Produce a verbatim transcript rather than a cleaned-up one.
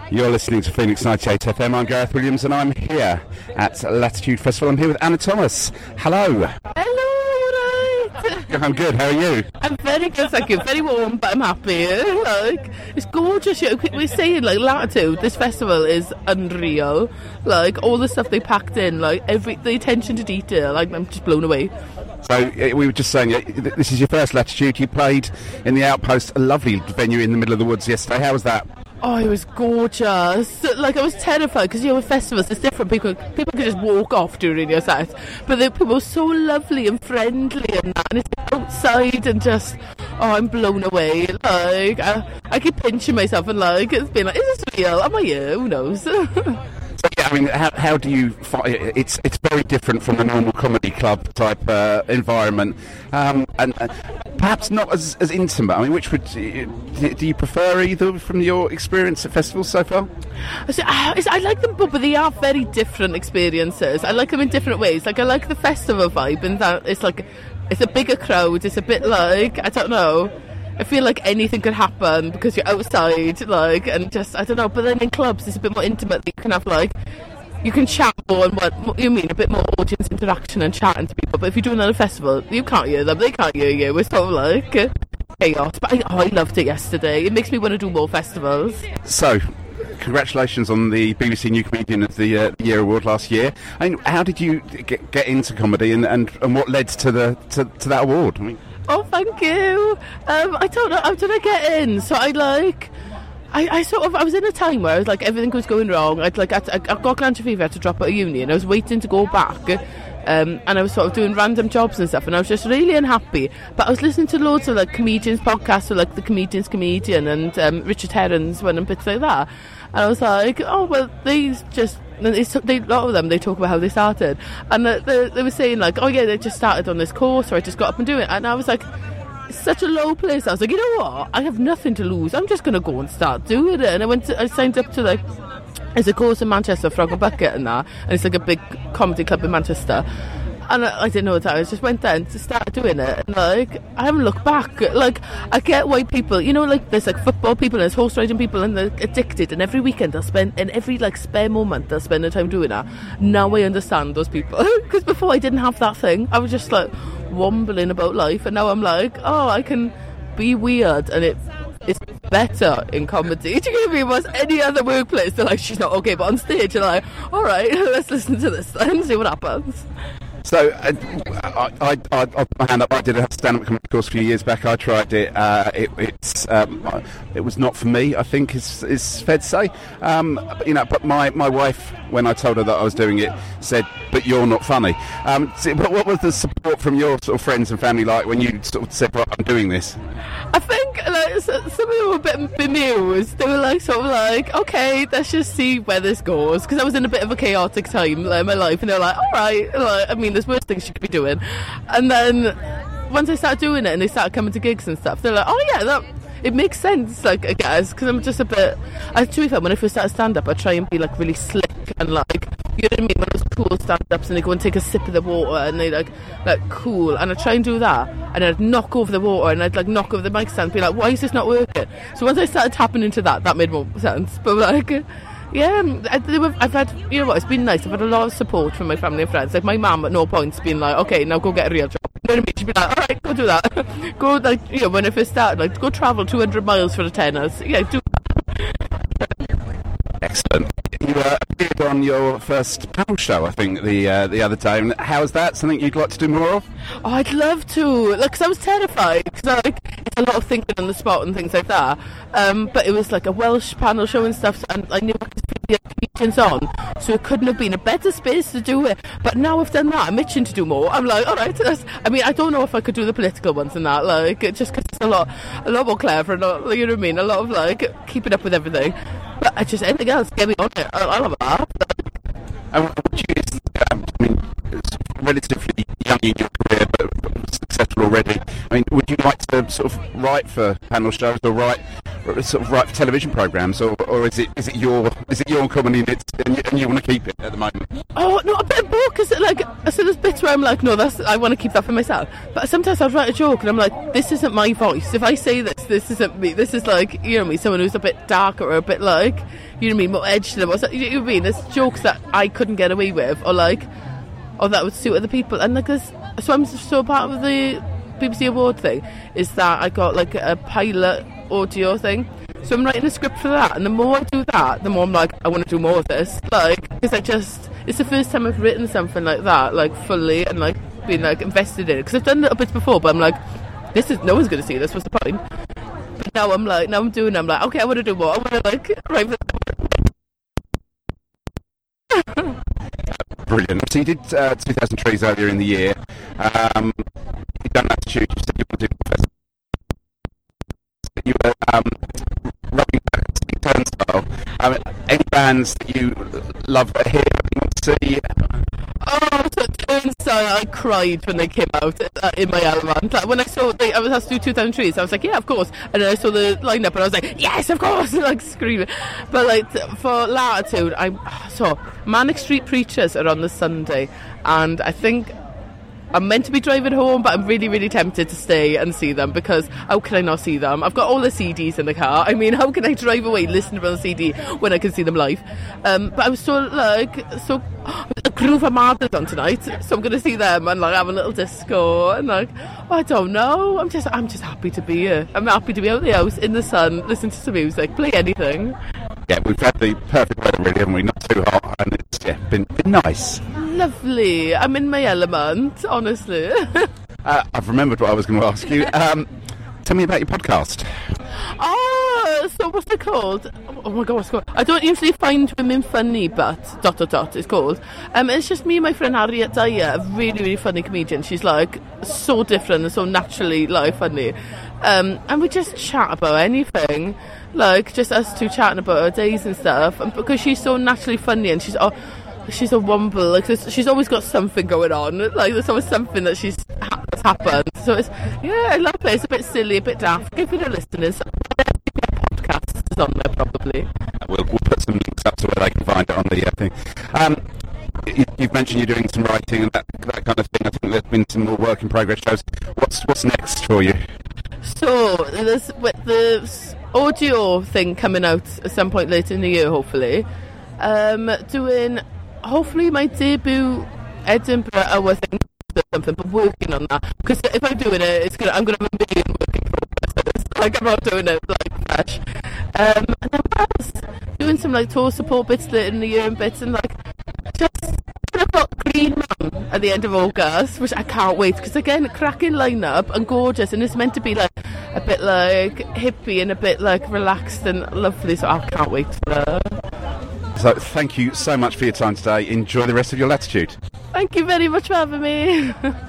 You're listening to Phoenix ninety-eight F M. I'm Gareth Williams and I'm here at Latitude Festival. I'm here with Anna Thomas. Hello. Hello, right. I'm good. How are you? I'm very good, thank you. Very warm, but I'm happy. Like, it's gorgeous. You know, we're saying, like, Latitude, this festival is unreal. Like, all the stuff they packed in, like, every the attention to detail. Like, I'm just blown away. So we were just saying, this is your first Latitude. You played in the Outpost, a lovely venue in the middle of the woods yesterday. How was that? Oh, it was gorgeous. Like, I was terrified because, you know, with festivals, it's different. People people can just walk off during your set. But the people were so lovely and friendly and that. And it's outside and just, oh, I'm blown away. Like, I, I keep pinching myself and, like, it's been like, is this real? Am I here? Who knows? So, yeah, I mean, how, how do you find it? It's it's very different from the normal comedy club type uh, environment, um, and uh, perhaps not as, as intimate. I mean, which would do you prefer either from your experience at festivals so far? So, uh, I like them both, but they are very different experiences. I like them in different ways. Like, I like the festival vibe, and that it's like it's a bigger crowd. It's a bit like, I don't know. I feel like anything could happen because you're outside, like, and just, I don't know, but then in clubs it's a bit more intimate. You can have, like, you can chat more and what you mean, a bit more audience interaction and chatting to people. But if you're doing it at a festival, you can't hear them, they can't hear you. It's sort of like uh, chaos. But I, oh, I loved it yesterday. It makes me want to do more festivals. So, congratulations on the B B C New Comedian of the, uh, the Year Award last year. I mean, how did you get, get into comedy, and, and, and what led to the to, to that award? I mean, oh, thank you. Um, I don't know. How did I get in? So I like, I, I sort of, I was in a time where I was like, everything was going wrong. I'd like, I, I got glandular fever, I had to drop out of uni, and I was waiting to go back. Um, and I was sort of doing random jobs and stuff, and I was just really unhappy. But I was listening to loads of like comedians podcasts, so like the Comedian's Comedian and um, Richard Herron's one and bits like that. And I was like, oh well, these just. And they, they, a lot of them, they talk about how they started, and they, they, they were saying like, oh yeah, they just started on this course, or I just got up and do it. And I was like, it's such a low place. I was like, you know what, I have nothing to lose, I'm just going to go and start doing it. And I went to, I signed up to like, there's a course in Manchester, Frog and Bucket and that, and it's like a big comedy club in Manchester. And I, I didn't know what that was. I just went there and started doing it. And, like, I haven't looked back. Like, I get why people, you know, like, there's, like, football people and there's horse riding people and they're addicted. And every weekend they'll spend, and every, like, spare moment they'll spend their time doing that. Now I understand those people. Because before I didn't have that thing. I was just, like, wombling about life. And now I'm like, oh, I can be weird. And it, it's better in comedy. Do you get me? Was any other workplace, they're like, she's not okay. But on stage, you're like, all right, let's listen to this then, see what happens. So, uh, I, I, I, I'll put my hand up. I did a stand-up comedy course a few years back. I tried it. Uh, it it's um, it was not for me, I think, is is fair to say. Um, you know, but my, my wife, when I told her that I was doing it, said, "But you're not funny." Um, so what, what was the support from your sort of friends and family like when you sort of said, "Right, I'm doing this"? I think like some of them were a bit bemused. They were like sort of like, "Okay, let's just see where this goes," because I was in a bit of a chaotic time like, in my life, and they're like, "All right," like, I mean. There's worse things you could be doing. And then once I started doing it and they started coming to gigs and stuff, they're like, oh yeah, that it makes sense, like, I guess, because I'm just a bit, I, to be fair, when I first started stand-up, I try and be like really slick and like, you know what I mean, one of those cool stand-ups and they go and take a sip of the water and they like, like cool, and I try and do that and I'd knock over the water and I'd like knock over the mic stand and be like, why is this not working? So once I started tapping into that, that made more sense. But like, yeah, I've had, you know what, it's been nice. I've had a lot of support from my family and friends. Like, my mum at no point's been like, okay, now go get a real job. You know what I mean? She'd be like, alright, go do that. Go, like, you know, when I first started, like, go travel two hundred miles for a tennis. Yeah, do that. Excellent. You uh, appeared on your first panel show, I think, the uh, the other time. How's that? Something you'd like to do more of? Oh, I'd love to. Like, cause I was terrified. Because, like, it's a lot of thinking on the spot and things like that. Um, but it was, like, a Welsh panel show and stuff, and I knew I could put the comedians on. So it couldn't have been a better space to do it. But now I've done that, I'm itching to do more. I'm like, all right. That's, I mean, I don't know if I could do the political ones and that. Like, it just because it's a lot, a lot more clever. And not, you know what I mean? A lot of, like, keeping up with everything. But I just, anything else, get me on it. I'll, I'll have a laugh. And would you, um, I mean, it's relatively young in your career, but success successful already. I mean, would you like to sort of write for panel shows or write or sort of write for television programmes, or, or is it is it your is it your comedy and, it's, and, you, and you want to keep it at the moment? Oh no, a bit of both, because like so there's bits where I'm like, no, that's I want to keep that for myself. But sometimes I'll write a joke and I'm like, this isn't my voice. If I say this, this isn't me. This is like, you know me, someone who's a bit darker or a bit like, you know me, more edge to them. Or something. You know what I mean? There's jokes that I couldn't get away with, or like, or that would suit other people. And like there's, so I'm so part of the B B C award thing is that I got like a pilot audio thing. So I'm writing a script for that, and the more I do that, the more I'm like, I want to do more of this. Like, because I just, it's the first time I've written something like that, like fully, and like being like invested in it. Because I've done little bits before, but I'm like, this is, no one's going to see this, what's the point? But now I'm like, now I'm doing it, I'm like, okay, I want to do more. I want to like, write for Brilliant. So you did uh, two thousand Trees earlier in the year. Um, you've done Latitude, you said you want to do the festival. You were um, rubbing back to Turnstile. Um, any bands that you love here, you want to see? Oh, so Turnstile, I cried when they came out uh, in my element. Like, when I saw they, I was asked to do two thousand Trees, I was like, yeah, of course. And then I saw the lineup and I was like, yes, of course, like screaming. But like for Latitude, I'm so Manic Street Preachers are on the Sunday, and I think I'm meant to be driving home, but I'm really, really tempted to stay and see them, because how can I not see them? I've got all the C Ds in the car. I mean, how can I drive away listening to the C D when I can see them live? Um, but I was so, like, so... A Groove Armada's on tonight, so I'm going to see them and, like, have a little disco, and, like, oh, I don't know. I'm just I'm just happy to be here. I'm happy to be out of the house, in the sun, listen to some music, play anything. Yeah, we've had the perfect weather, really, haven't we? Not too hot, and it's, yeah, been, been nice. Lovely. I'm in my element, honestly. uh, I've remembered what I was going to ask you. Um, tell me about your podcast. Oh, so what's it called? Oh my god, what's it called? I don't usually find women funny, but dot dot dot it's called. Um, it's just me and my friend Harriet Dyer, a really, really funny comedian. She's like so different and so naturally like funny. Um, and we just chat about anything. Like just us two chatting about our days and stuff. And because she's so naturally funny and she's oh, she's a womble, like she's always got something going on. Like there's always something that she's ha- that's happened. So it's yeah, I love it. It's a bit silly, a bit daft. Give it a listen. It's podcast is on there probably. We'll, we'll put some links up to where they can find it on the uh, thing. Um, you, you've mentioned you're doing some writing and that that kind of thing. I think there's been some more work in progress shows. What's what's next for you? So there's with the audio thing coming out at some point later in the year, hopefully. Um, doing hopefully my debut Edinburgh hour thing or something, but working on that, because if I'm doing it, it's gonna I'm gonna have a million working progresses. Like I'm not doing it like fresh. Um, and then what else? Doing some like tour support bits later in the year and bits, and like just I've got Green Man at the end of August, which I can't wait, because again, cracking lineup and gorgeous, and it's meant to be like a bit like hippie and a bit like relaxed and lovely, so I can't wait for that. So thank you so much for your time today. Enjoy the rest of your Latitude. Thank you very much for having me.